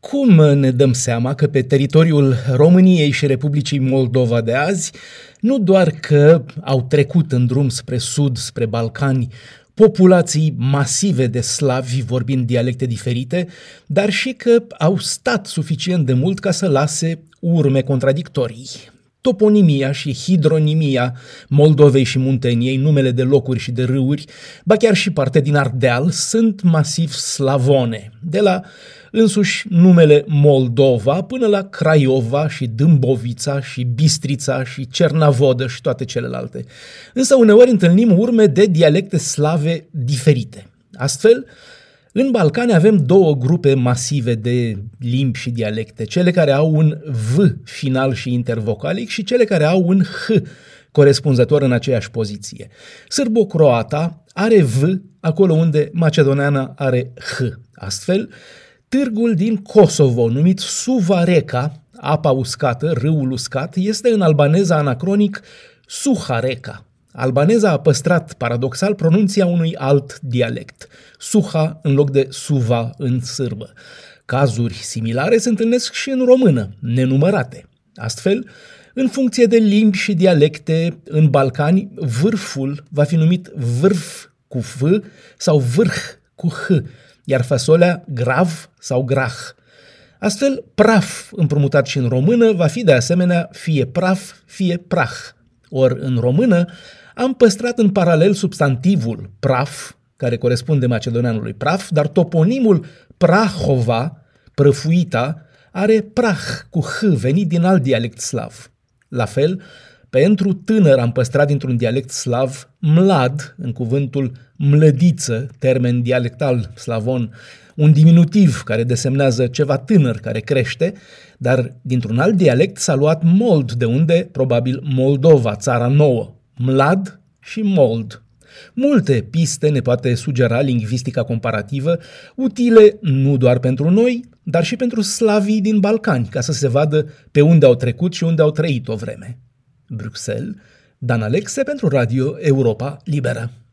Cum ne dăm seama că pe teritoriul României și Republicii Moldova de azi nu doar că au trecut în drum spre sud, spre Balcani, populații masive de slavi vorbind dialecte diferite, dar și că au stat suficient de mult ca să lase urme contradictorii? Toponimia și hidronimia Moldovei și Munteniei, numele de locuri și de râuri, ba chiar și parte din Ardeal, sunt masiv slavone, de la însuși numele Moldova până la Craiova și Dâmbovița și Bistrița și Cernavodă și toate celelalte. Însă uneori întâlnim urme de dialecte slave diferite. Astfel, în Balcani avem două grupe masive de limbi și dialecte, cele care au un V final și intervocalic și cele care au un H corespunzător în aceeași poziție. Sârbo-croata are V acolo unde macedoneana are H. Astfel, târgul din Kosovo, numit Suva Reka, apa uscată, râul uscat, este în albaneza anacronic Suha Reka. Albaneza a păstrat, paradoxal, pronunția unui alt dialect, Suha în loc de Suva în sârbă. Cazuri similare se întâlnesc și în română, nenumărate. Astfel, în funcție de limbi și dialecte, în Balcani, vârful va fi numit vârf cu F sau vârh cu H, iar fasolea grav sau grah. Astfel, praf, împrumutat și în română, va fi de asemenea fie praf, fie prah. Ori în română am păstrat în paralel substantivul praf, care corespunde macedoneanului praf, dar toponimul Prahova, prăfuita, are prah cu H venit din alt dialect slav. La fel, pentru tânăr am păstrat dintr-un dialect slav mlad, în cuvântul mlădiță, termen dialectal slavon, un diminutiv care desemnează ceva tânăr care crește, dar dintr-un alt dialect s-a luat mold, de unde probabil Moldova, țara nouă, mlad și mold. Multe piste ne poate sugera lingvistica comparativă, utile nu doar pentru noi, dar și pentru slavii din Balcani, ca să se vadă pe unde au trecut și unde au trăit o vreme. Bruxelles, Dan Alexe pentru Radio Europa Liberă.